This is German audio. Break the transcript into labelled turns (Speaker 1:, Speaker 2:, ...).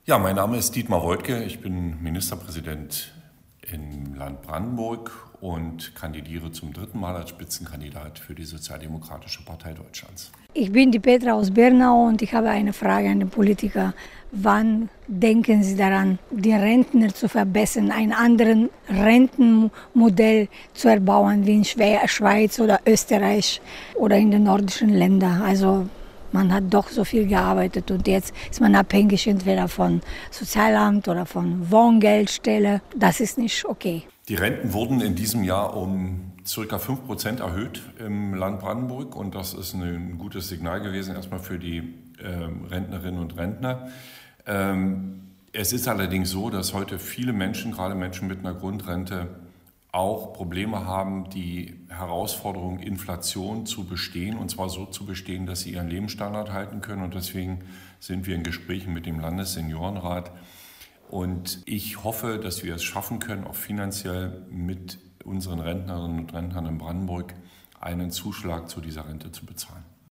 Speaker 1: Ja, mein Name ist Dietmar Woidke. Ich bin Ministerpräsident im Land Brandenburg und kandidiere zum 3. Mal als Spitzenkandidat für die Sozialdemokratische Partei Deutschlands.
Speaker 2: Ich bin die Petra aus Bernau und ich habe eine Frage an den Politiker. Wann denken Sie daran, die Rentner zu verbessern, ein anderes Rentenmodell zu erbauen wie in Schweiz oder Österreich oder in den nordischen Ländern? Also man hat doch so viel gearbeitet und jetzt ist man abhängig entweder von Sozialamt oder von Wohngeldstelle. Das ist nicht okay.
Speaker 1: Die Renten wurden in diesem Jahr um ca. 5% erhöht im Land Brandenburg und das ist ein gutes Signal gewesen, erstmal für die Rentnerinnen und Rentner. Es ist allerdings so, dass heute viele Menschen, gerade Menschen mit einer Grundrente, auch Probleme haben, die Herausforderung Inflation zu bestehen, und zwar so zu bestehen, dass sie ihren Lebensstandard halten können. Und deswegen sind wir in Gesprächen mit dem Landesseniorenrat. Und ich hoffe, dass wir es schaffen können, auch finanziell mit unseren Rentnerinnen und Rentnern in Brandenburg einen Zuschlag zu dieser Rente zu bezahlen.